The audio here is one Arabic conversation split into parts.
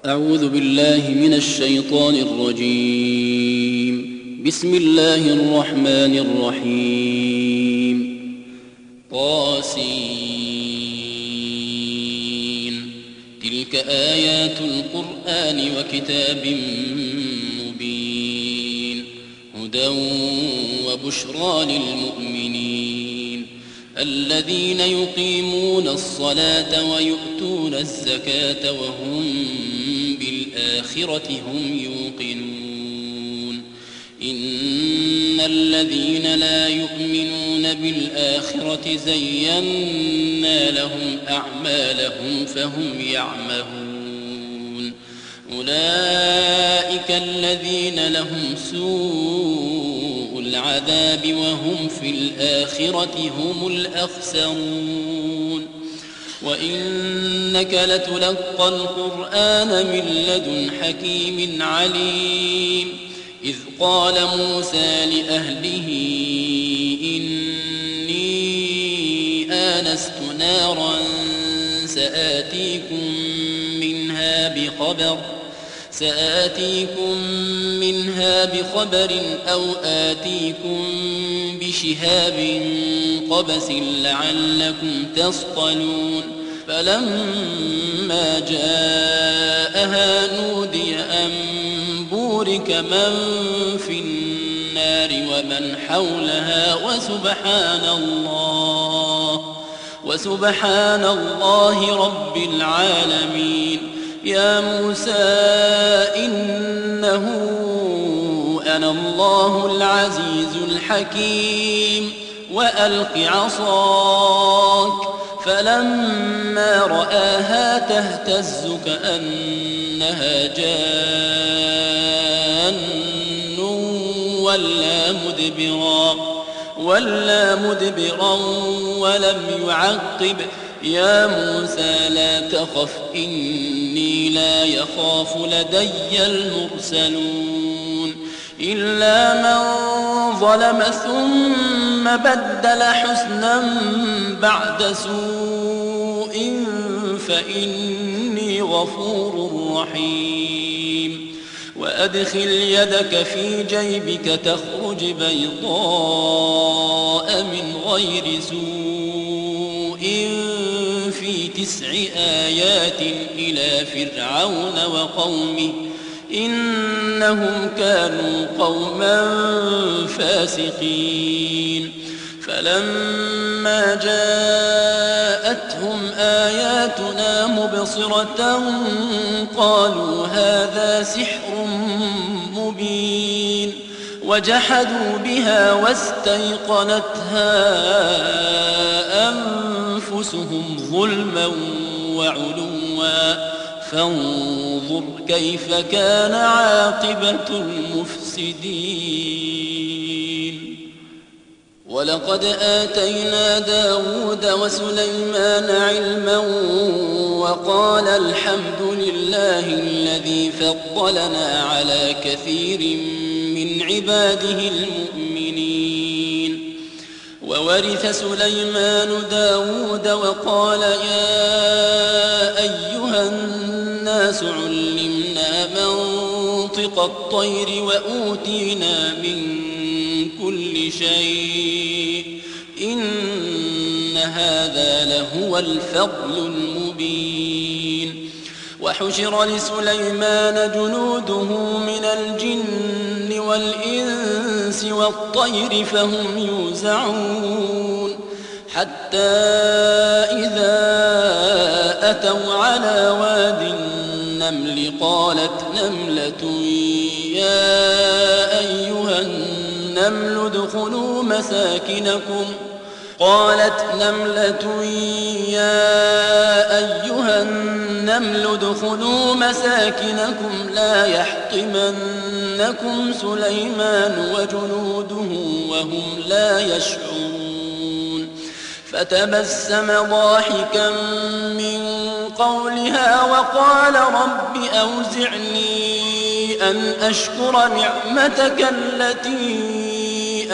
أعوذ بالله من الشيطان الرجيم. بسم الله الرحمن الرحيم. طاسين. تلك آيات القرآن وكتاب مبين، هدى وبشرى للمؤمنين الذين يقيمون الصلاة ويؤتون الزكاة وهم بالآخرة هم يوقنون. إن الذين لا يؤمنون بالآخرة زينا لهم أعمالهم فهم يعمهون. أولئك الذين لهم سوء العذاب وهم في الآخرة هم الأخسرون. وإنك لتلقى القرآن من لدن حكيم عليم. إذ قال موسى لأهله إني آنست نارا سآتيكم منها بخبر أو آتيكم بشهاب قبس لعلكم تصطلون. فلما جاءها نودي أن بورك من في النار ومن حولها وسبحان الله رب العالمين. يا موسى إنه أنا الله العزيز الحكيم وألق عصاك. فلما رآها تهتز كأنها جان ولا مدبرا ولم يعقب. يا موسى لا تخف إني لا يخاف لدي المرسلون. إلا من ظلم ثم بدل حسنا بعد سوء فإني غفور رحيم. وأدخل يدك في جيبك تخرج بيضاء من غير سوء في 9 آيات إلى فرعون وقومه إنهم كانوا قوما فاسقين. فلما جاءتهم آياتنا مبصرة قالوا هذا سحر مبين، وجحدوا بها واستيقنتها أنفسهم ظلما وعلوا. فانظر كيف كان عاقبة المفسدين. ولقد آتينا داود وسليمان علما وقال الحمد لله الذي فضلنا على كثير من عباده المؤمنين. وورث سليمان داود وقال يا أيها الناس علمنا منطق الطير وأوتينا من كل شيء إن هذا لهو الفضل المبين. وحشر لسليمان جنوده من الجن والإنس والطير فهم يوزعون. حتى إذا أتوا على واد النمل قالت نملة يا أيها النمل ادخلوا مساكنكم لا يحطمنكم سليمان وجنوده وهم لا يشعرون. فتبسم ضاحكا من قولها وقال رب أوزعني أن أشكر نعمتك التي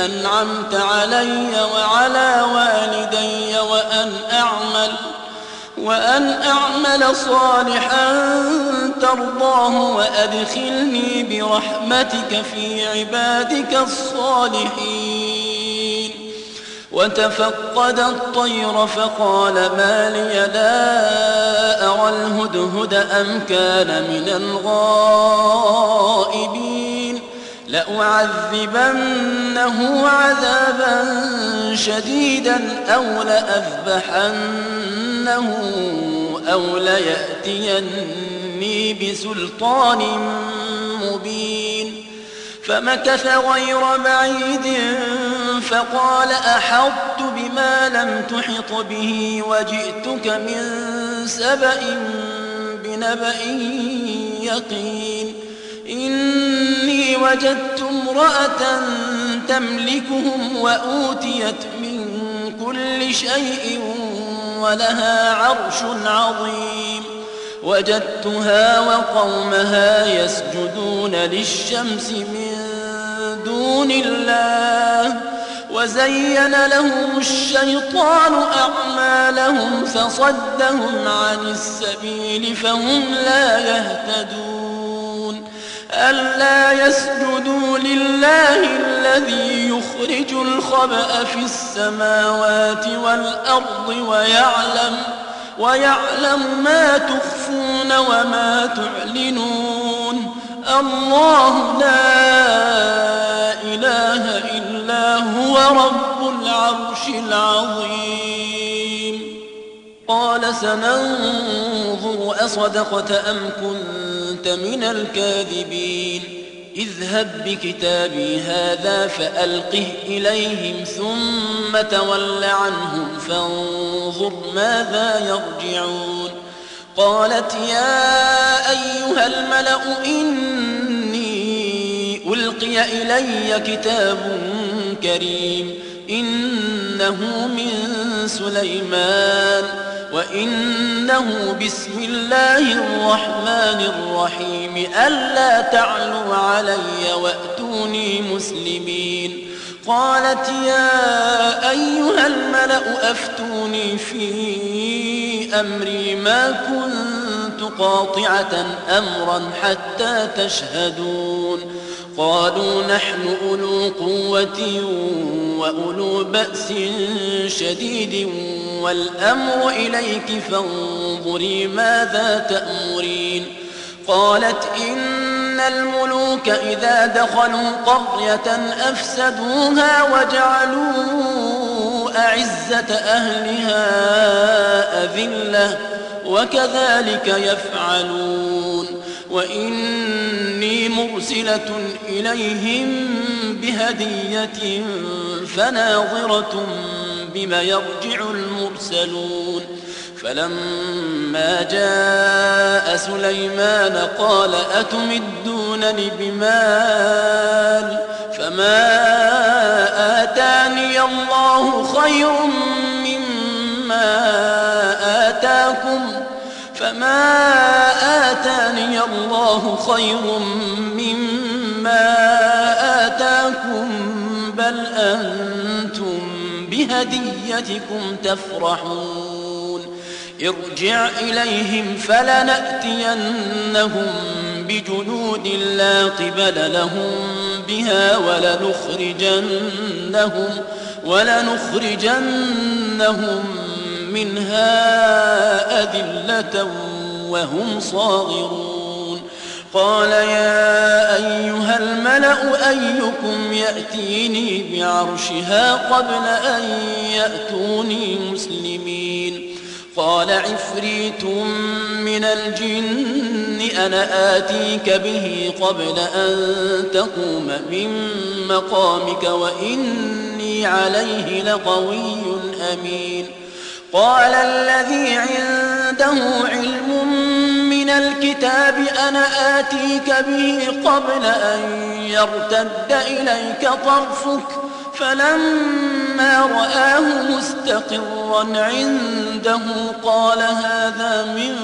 أنعمت علي وعلى والدي وأن أعمل صالحا ترضاه وأدخلني برحمتك في عبادك الصالحين. وتفقد الطير فقال ما لي لا أرى الهدهد أم كان من الغائبين لأعذبنه عذابا شديدا أو لأذبحنه أو ليأتيني بسلطان مبين. فمكث غير بعيد فقال أحطت بما لم تحط به وجئتك من سبأ بنبأ يقين. إني وجدت امرأة تملكهم وأوتيت من كل شيء ولها عرش عظيم. وجدتها وقومها يسجدون للشمس من دون الله وزين لهم الشيطان أعمالهم فصدهم عن السبيل فهم لا يهتدون. ألا يسجدوا لله الذي يخرج الخبأ في السماوات والأرض ويعلم ما تخفون وما تعلنون. الله لا إله إلا هو رب العرش العظيم. قال سننظر أصدقت أم كنت من الكاذبين. اذهب بكتابي هذا فألقه إليهم ثم تول عنهم فانظر ماذا يرجعون. قالت يا أيها الملأ إني ألقي إلي كتاب كريم إنه من سليمان وإنه بسم الله الرحمن الرحيم ألا تعلوا علي وأتوني مسلمين. قالت يا أيها الملأ أفتوني في أمري ما كنت قاطعة أمرا حتى تشهدون. قالوا نحن أولو قوة وأولو بأس شديد والأمر إليك فانظري ماذا تأمرين. قالت إن الملوك إذا دخلوا قرية أفسدوها وجعلوا أعزة أهلها أذلة وكذلك يفعلون. وإني مرسلة إليهم بهدية فناظرة بما يرجع المرسلون. فلما جاء سليمان قال أتمدونني بمال فما آتاني الله خير مما آتاكم بل أنتم بهديتكم تفرحون. ارجع إليهم فلنأتينهم بجنود لا قبل لهم بها ولنخرجنهم منها أذلة وهم صاغرون. قال يا أيها الملأ أيكم يأتيني بعرشها قبل أن يأتوني مسلمين. قال عفريت من الجن أنا آتيك به قبل أن تقوم من مقامك وإني عليه لقوي أمين. قال الذي عنده علم من الكتاب أنا آتيك به قبل أن يرتد إليك طرفك فلما رآه مستقرا عنده قال هذا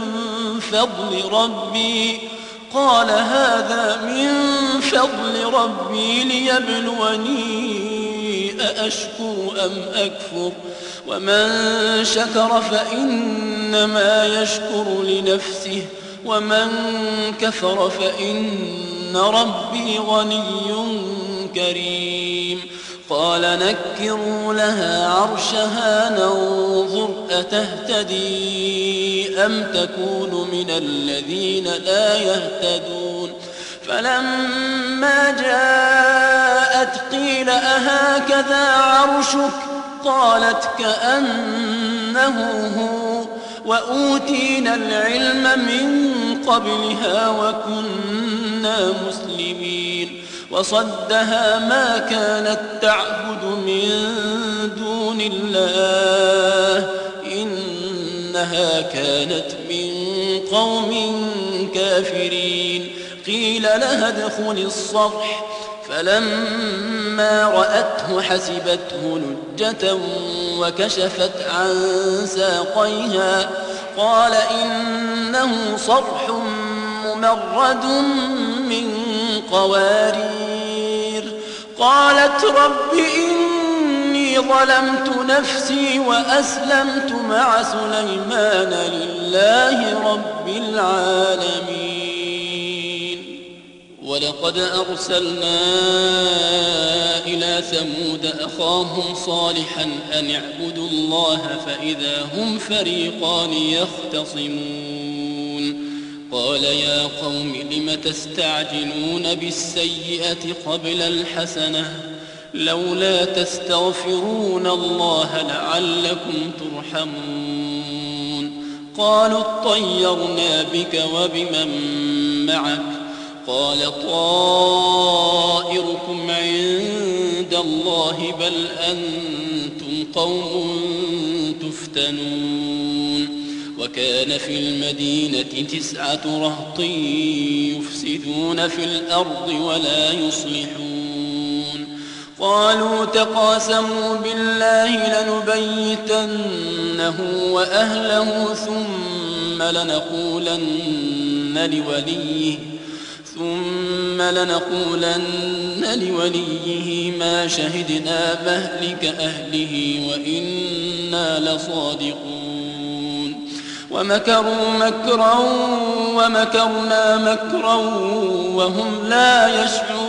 من فضل ربي ليبلوني أأشكر أم أكفر ومن شكر فإنما يشكر لنفسه ومن كفر فإن ربي غني كريم قال نكروا لها عرشها ننظر أتهتدي أم تكون من الذين لا يهتدون فلما جاءت قيل أهكذا عرشك قالت كأنه هو وأوتينا العلم من قبلها وكنا مسلمين وصدها ما كانت تعبد من دون الله إنها كانت من قوم كافرين قيل لها ادخل الصرح فلما رأته حسبته لجة وكشفت عن ساقيها قال إنه صرح ممرد من قوارير قالت رب إني ظلمت نفسي وأسلمت مع سليمان لله رب العالمين ولقد أرسلنا إلى ثمود أخاهم صالحا أن اعبدوا الله فإذا هم فريقان يختصمون قال يا قوم لم تستعجلون بالسيئة قبل الحسنة لولا تستغفرون الله لعلكم ترحمون قالوا اطيرنا بك وبمن معك قال طائركم عند الله بل أنتم قوم تفتنون وكان في المدينة 9 رهط يفسدون في الأرض ولا يصلحون قالوا تقاسموا بالله لنبيتنه وأهله ثم لنقولن لوليه ما شهدنا مهلك أهله وإنا لصادقون ومكروا مكرا ومكرنا مكرا وهم لا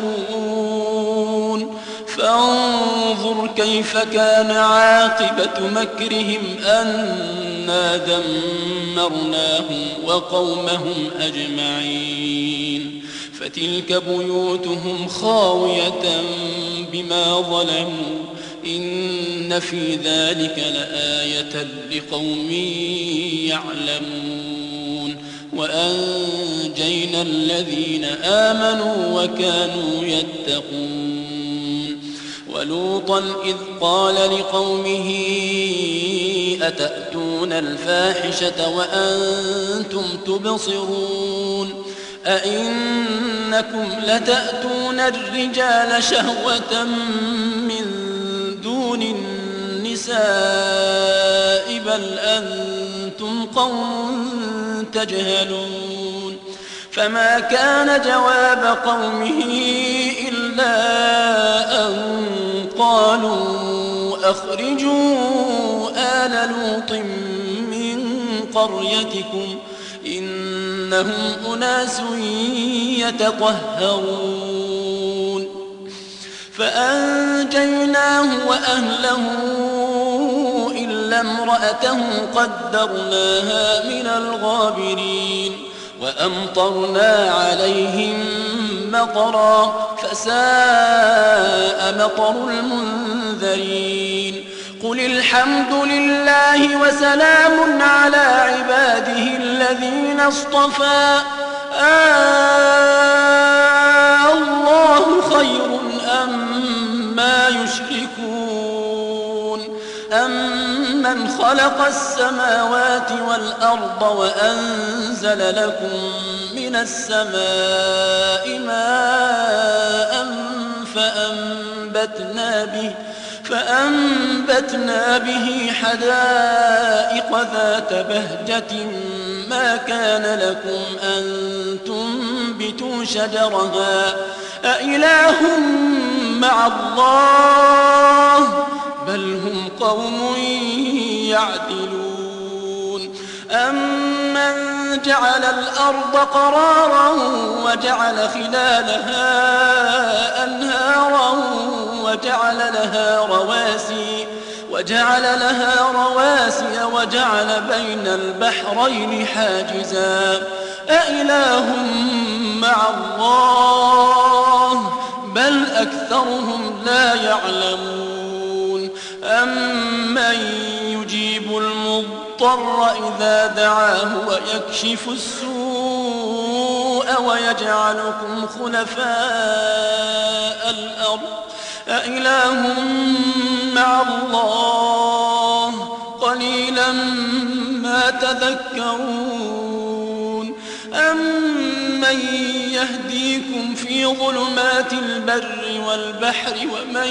يشعرون فانظر كيف كان عاقبة مكرهم أنا دمرناهم وقومهم أجمعين فتلك بيوتهم خاوية بما ظلموا إن في ذلك لآية لقوم يعلمون وأنجينا الذين آمنوا وكانوا يتقون ولوطا إذ قال لقومه أتأتون الفاحشة وأنتم تبصرون أئنكم لتأتون الرجال شهوة من دون النساء بل أنتم قوم تجهلون فما كان جواب قومه إلا أن قالوا أخرجوا آل لوط من قريتكم إنهم أناس يتطهرون فأنجيناه وأهله إلا امرأته قدرناها من الغابرين وأمطرنا عليهم مطرا فساء مطر المنذرين قل الحمد لله وسلام على عباده الذين اصطفى الله خير أما يشركون أمن خلق السماوات والأرض وأنزل لكم من السماء ماء فأنبتنا به حدائق ذات بهجة ما كان لكم أن تنبتوا شجرها أإله مع الله بل هم قوم يعدلون أمن جعل الأرض قرارا وجعل خلالها أنهارا وجعل لها رواسي وجعل بين البحرين حاجزا أإله مع الله بل أكثرهم لا يعلمون أمن يجيب المضطر إذا دعاه ويكشف السوء ويجعلكم خلفاء الأرض أإله مع الله قليلا ما تذكرون أمن يهديكم في ظلمات البر والبحر ومن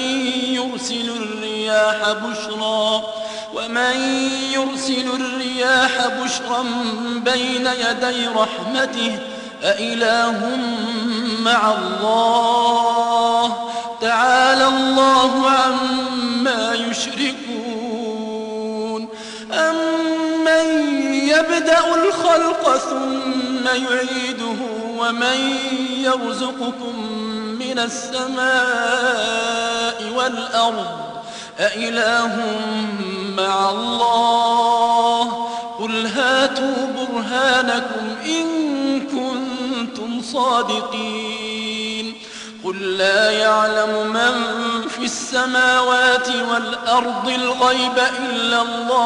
يرسل الرياح بشرا بين يدي رحمته أإله مع الله تعالى الله عما يشركون أمن يبدأ الخلق ثم يعيده ومن يرزقكم من السماء والأرض أإله مع الله قل هاتوا برهانكم إن كنتم صادقين قل لا يعلم من في السماوات والأرض الغيب إلا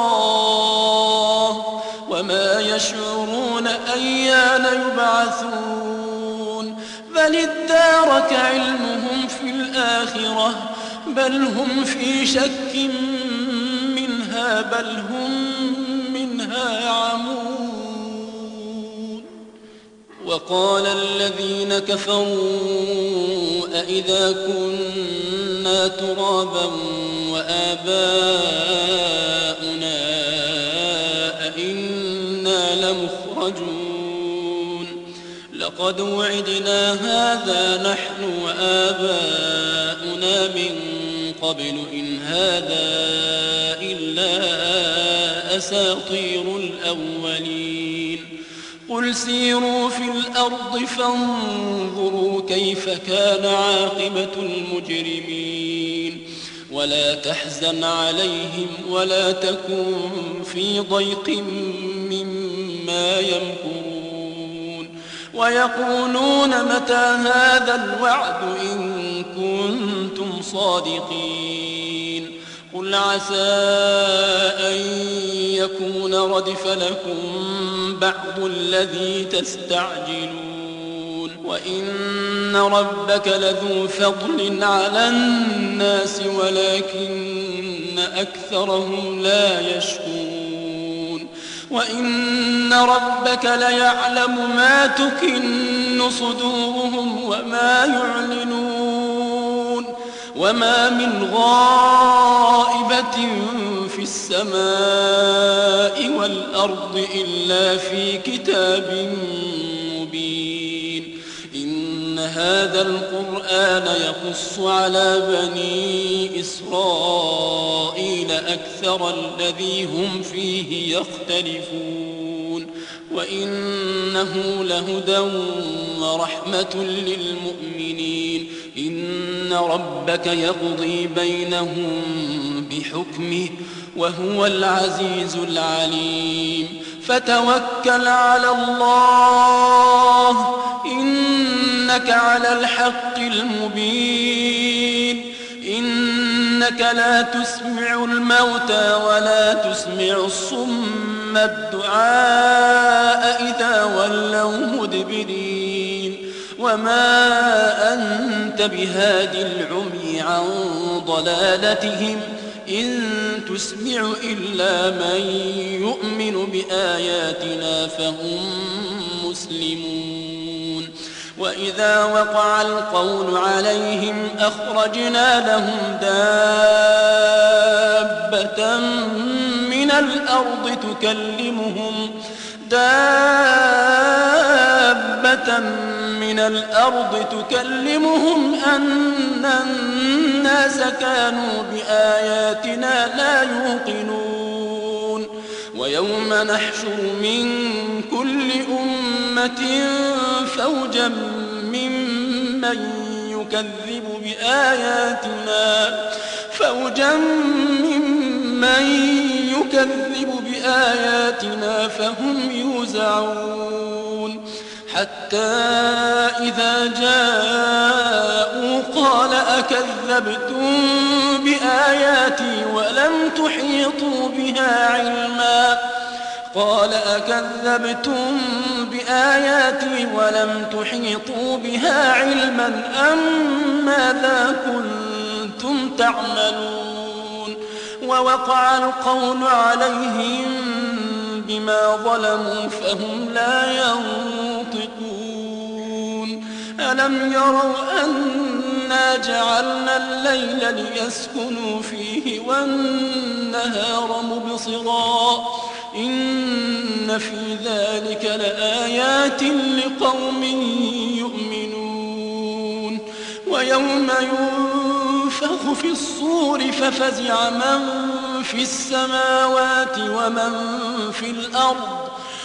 الله وما يشعرون أيان يبعثون بل ادارك علمهم في الآخرة بل هم في شك منها بل هم منها عمون وقال الذين كفروا أإذا كنا ترابا وآباؤنا أئنا لمخرجون لقد وعدنا هذا نحن وآباؤنا من قبل إن هذا إلا أساطير الأولين قل سيروا في الأرض فانظروا كيف كان عاقبة المجرمين ولا تحزن عليهم ولا تكن في ضيق مما يمكرون ويقولون متى هذا الوعد إن كنتم صادقين قل عسى أن يكون ردف لكم بعض الذي تستعجلون وإن ربك لذو فضل على الناس ولكن أكثرهم لا يشكرون وإن ربك ليعلم ما تكن صدورهم وما يعلنون وما من غائبة في السماء والأرض إلا في كتاب مبين إن هذا القرآن يقص على بني إسرائيل أكثر الذي هم فيه يختلفون وإنه لهدى ورحمة للمؤمنين إن ربك يقضي بينهم بحكمه وهو العزيز العليم فتوكل على الله إنك على الحق المبين إنك لا تسمع الموتى ولا تسمع الصم الدعاء إذا ولوا مدبرين وما أنت بهاد العمي عن ضلالتهم إن تسمع إلا من يؤمن بآياتنا فهم مسلمون وإذا وقع القول عليهم أخرجنا لهم دابة من الأرض تكلمهم من الأرض تكلمهم أن الناس كانوا بآياتنا لا يوقنون ويوم نحشر من كل أمة فوجا ممن يكذب بآياتنا فهم يوزعون حتى إذا جاءوا قال أكذبتم بآياتي ولم تحيطوا بها علما أم ماذا كنتم تعملون ووقع القول عليهم بما ظلموا فهم لا ينطقون ألم يروا أنا جعلنا الليل ليسكنوا فيه والنهار مبصرا إن في ذلك لآيات لقوم يؤمنون ويوم ينفخ في الصور ففزع من في السماوات ومن في الأرض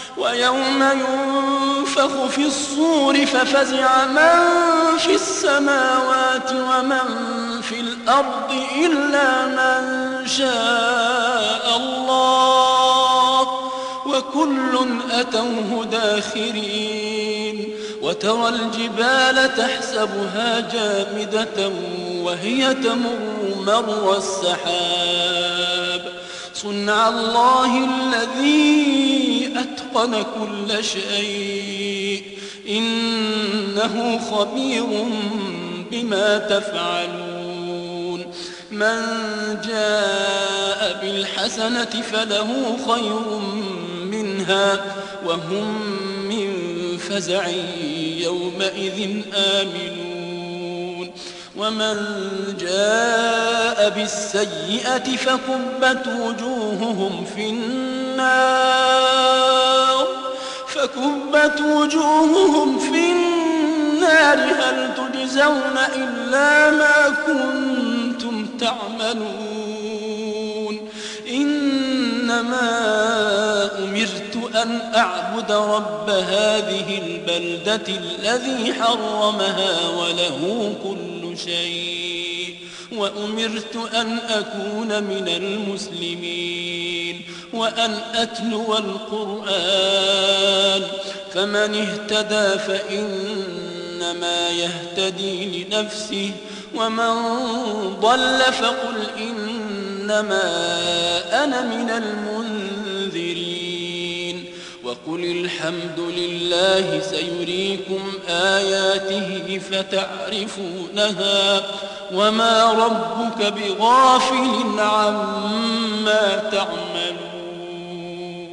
إلا من شاء الله وكل أتوه داخرين وترى الجبال تحسبها جامدة وهي تمر مر السحاب صنع الله الذي أتقن كل شيء إنه خبير بما تفعلون من جاء بالحسنة فله خير منها وهم من فزع يومئذ آمنون ومن جاء بالسيئة فكبت وجوههم في النار هل تجزون إلا ما كنتم تعملون إنما أمرت أن أعبد رب هذه البلدة الذي حرمها وله كل شيء وأمرت أن أكون من المسلمين وأن أتلو القرآن فمن اهتدى فإنما يهتدي لنفسه ومن ضل فقل إنما أنا من المنذرين وقل الحمد لله سيريكم آياته فتعرفونها وما ربك بغافل عما تعملون